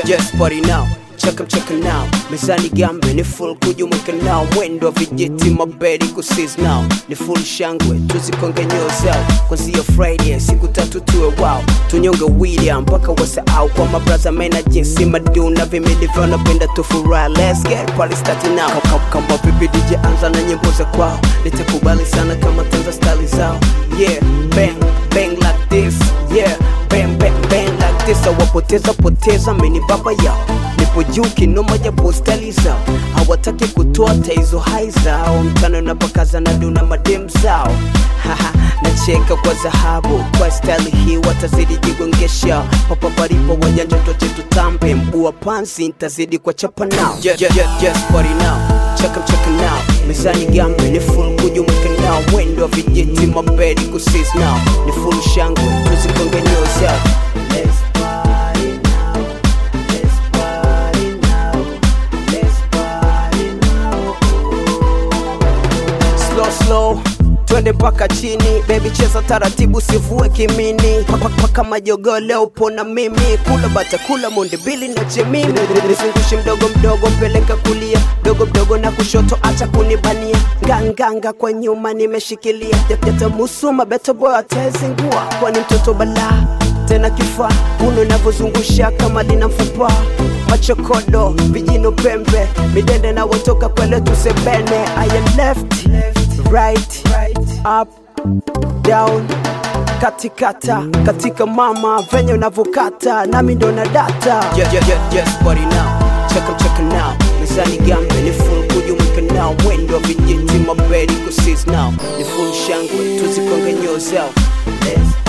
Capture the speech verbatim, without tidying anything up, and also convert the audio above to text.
Just party now, check 'em check 'em now. Mezani gambe ni full kujumuika now. Mwendo vijiti mabedi kusis now. Ni full shangwe, tuzikonge nyoza. Kwanzia Friday, siku tatu tuwe wow. Tunyonge William, mpaka wasahau. Kwa mabraza mena jinsi maduna vimilivyo napenda tufurahi. Let's get party started now. Kama vipi D J anza na nyimbo za kwao. Nitakubali sana kama tenza style zao. Yeah, bang, bang like this. Yeah, bang, bang, bang like this. Awapoteza poteza mini baba yao. Nipo juu kinoma ya postali zao. Hawataki kutoa taizo hai zao. Mtano na pakaza na duna madem zao. Haha, nacheka kwa zahabu. Kwa style hii watazidi jigongesha. Papa paripo wajanja toche tutambe. Mbua pansi ntazidi kwa chapa now. Just, just, just party now, check 'em check 'em now. Mezani gambe ni full kujumuika now. Mwendo vijiti mabedi kusis now. Ni full shangwe, tuzikonge nyoza. Let's party now, let's party now, let's party now. Slow slow, twende mpaka chini. Baby cheza taratibu sivue kimini. Paka paka majogo leo pona mimi. Kula bata kula monde bili na jemini. Nizungushe mdogo mdogo peleka kulia. Mdogo mdogo na kushoto acha kunibania. Nganganga kwa nyuma nimeshikilia. Jata musuma beto boy atezingua. Kwani mtoto bala tena kifaa. Uno navozungusha kama lina mfupa. Machokodo, vijino pembe. Midende na watoka kwele tusebene. I am left, right, up, down, katikata, katika mama, venye unavokata, nami ndo na data. Yeah, yeah, yeah, just party now, check 'em check 'em now. Mezani gambe ni full kujumuika now. Mwendo vijiti mabedi kusis now. Ni full shangwe, tuzikonge nyoza. Let's